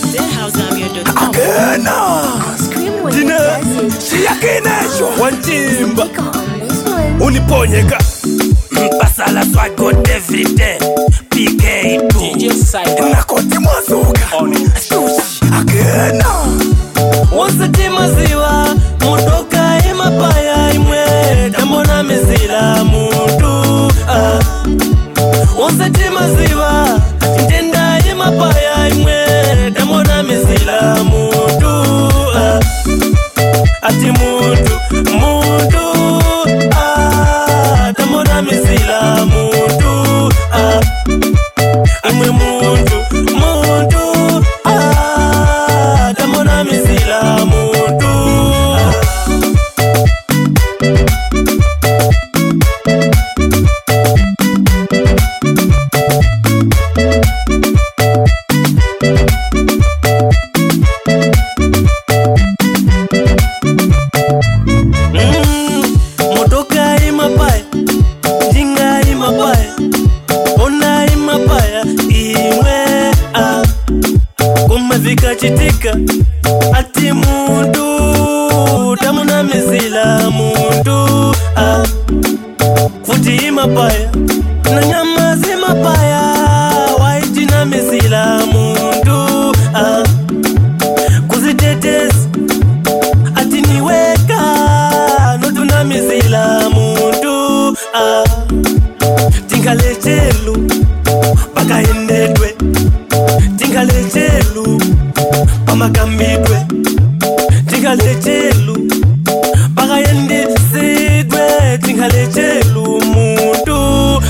Wantimba uniponyeka mpasala swago every day PK2 nakoti mwazuka sushi agena wonsati maziwa mudoka imapaya imwe tamona mizila mundu wonsati maziwa tenda imapaya imwe tamona mizila mundu ati mundu tamona mizila mundu imwe mundu tamona mizila mundu chitika ati mundu tamona mizila mundu futi imapaya na nyama zimapaya waiti na mizila mundu kuzitetesi ati niweka notuna mizila mundu tingalechelu pakaendedwe tingalechelu pamakambidwe tingalechelu pakayendisidwe tingalechelu mundu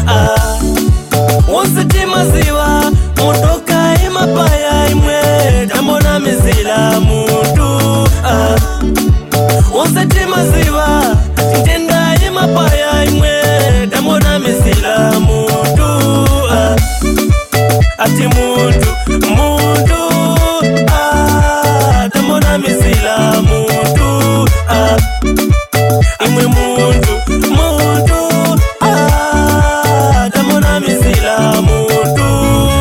wonsati maziwa mudoka imapaya imwe tamona mizila mundu wonsati maziwa tenda imapaya imwe tamona mizila mundu ati mundu tamona mizila mundu imwe mundu tamona mizila mundu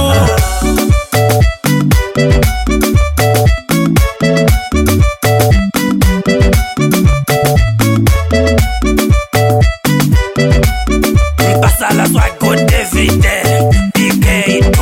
mpasala swago David PK2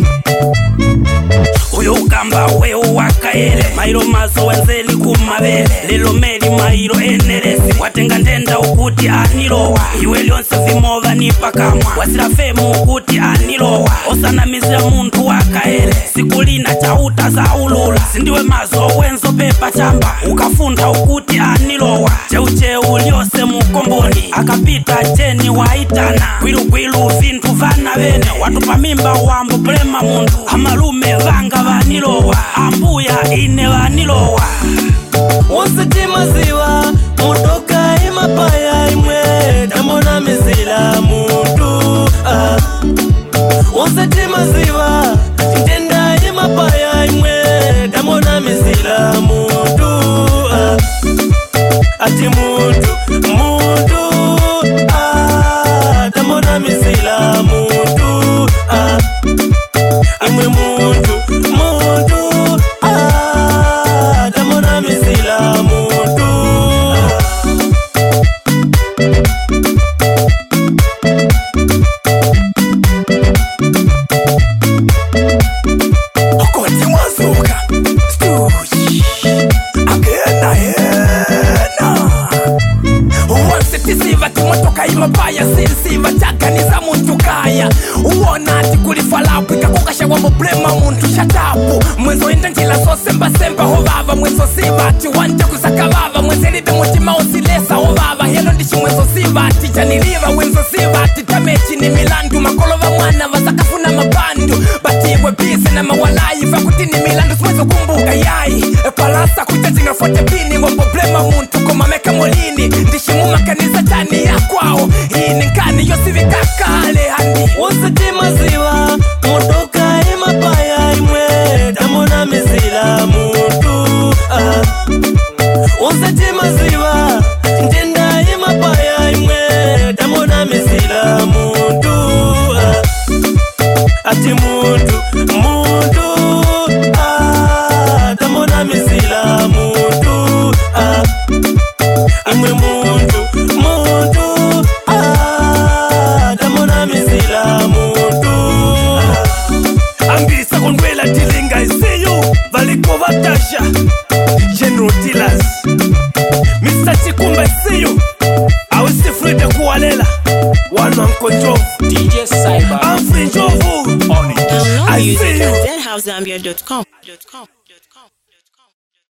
uyo ukamba weu wakaele mairo maso wenzeli kumabele lelo meli mairo eneresi watenga ndenda ukuti anilowa iwe lyonse vimova nipakamwa wasira femu ukuti anilowa osana mizira muntu wakaele sikulina chauta za ulula sindiwe mazo wenzo pepa chamba ukafunda ukuti anilowa cheucheu lyose mukomboni akapita jeni waitana kwilu vintu vana vene watupa mimba wambo prema mundu amalume vanga vanilowa ambuya ine vanilowa wonsati maziwa mudoka imapaya imwe tamona mizila mundu wonsati maziwa tenda imapaya imwe tamona mizila mundu ati mundu tamona mizila mundu imwe mundu tamona mizila mundu okoti mwazuka stush agena tisiva timotoka imapaya sinsiva chaganiza muntu kaya uwona ati kulifalapu ikakukasha wambo blema muntu shatapu mwezo inda njila so semba hovava mwezo siva ati wanja kusaka vava mwezelibe mutima osilesa hovava helo ndishi mwezo siva ati chaniliva wenzo siva ati tamechi ni milandu makolova mwana vasakafuna mabandu batiwe bise na mawalai fakuti ni milandu smwezo kumbuka yai palasa kuitajinga fote bini wambo blema muntu komameka molini ndishi mumakaniza tani ya kwao hii ni nkani yosivika kale handi wonsati maziwa mudoka imapaya imwe tamona mizila mundu wonsati maziwa tenda imapaya imwe tamona mizila mundu Nico Vatasha, General Dealers, Mr. Chikumba, see you. I will see Frida Kualela, one man control. DJ Cyber, I'm free Jovu on it. Download I music see you. at ZenHouseZambia.com.